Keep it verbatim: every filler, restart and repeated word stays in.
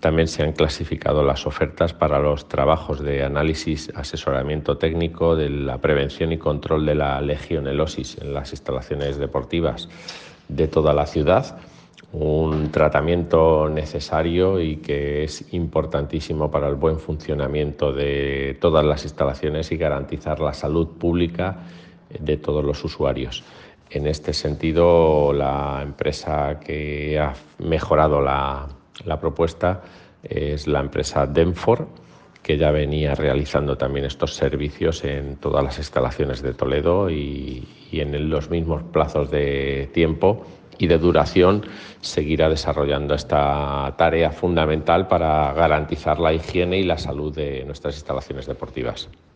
También se han clasificado las ofertas para los trabajos de análisis, asesoramiento técnico de la prevención y control de la legionelosis en las instalaciones deportivas de toda la ciudad, un tratamiento necesario y que es importantísimo para el buen funcionamiento de todas las instalaciones y garantizar la salud pública de todos los usuarios. En este sentido, la empresa que ha mejorado la, la propuesta es la empresa Denfor, que ya venía realizando también estos servicios en todas las instalaciones de Toledo y, y en los mismos plazos de tiempo y de duración seguirá desarrollando esta tarea fundamental para garantizar la higiene y la salud de nuestras instalaciones deportivas.